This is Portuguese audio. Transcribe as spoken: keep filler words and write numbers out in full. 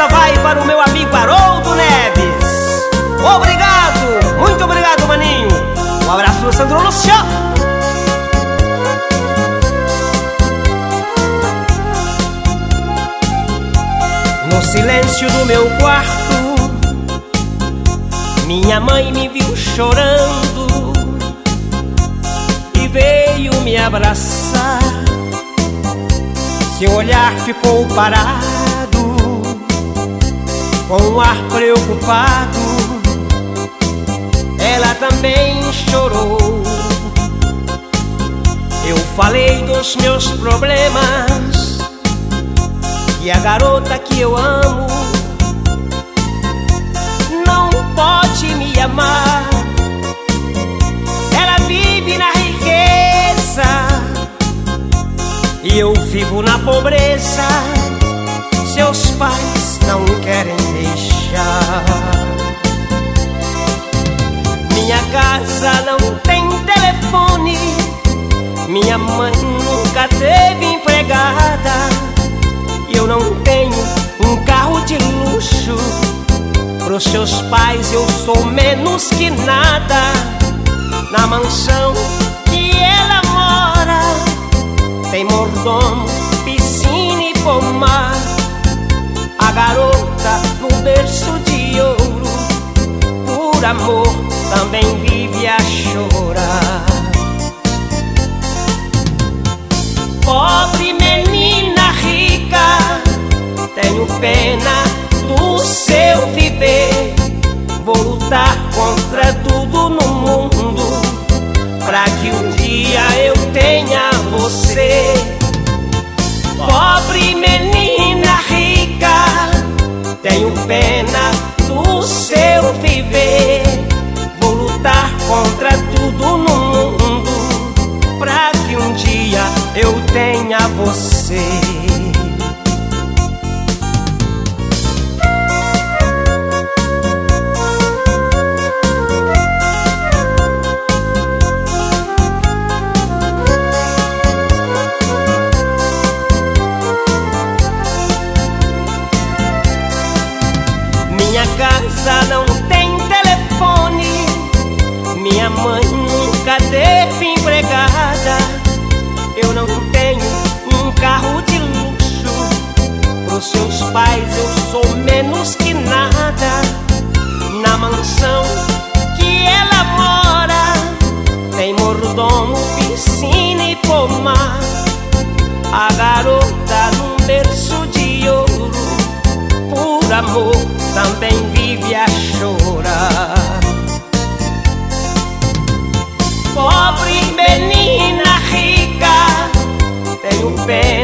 Esta vai para o meu amigo Haroldo Neves. Obrigado, muito obrigado, maninho. Um abraço do Sandro Luciano. No silêncio do meu quarto, minha mãe me viu chorando e veio me abraçar. Seu olhar ficou parado, com um ar preocupado. Ela também chorou. Eu falei dos meus problemas, e a garota que eu amo não pode me amar. Ela vive na riqueza e eu vivo na pobreza. Seus pais não querem deixar. Minha casa não tem telefone, minha mãe nunca teve empregada, e eu não tenho um carro de luxo. Pros seus pais eu sou menos que nada. Na mansão que ela mora tem mordomo, piscina e pomar. A garota no berço de ouro, por amor, também vive a chorar. Pobre menina rica, tenho pena do seu viver. Vou lutar contra tudo no mundo, pra que um dia eu tenha você. Pobre menina rica, tenho pena do seu viver. Vou lutar contra tudo no mundo, pra que um dia eu tenha você. Minha casa não tem telefone, minha mãe nunca teve empregada, eu não tenho um carro de luxo. Pros seus pais eu sou menos que nada. Na mansão que ela mora tem mordomo, piscina e pomar. A garota num berço de ouro, por amor, também vive a chorar. Pobre menina rica, tenho pena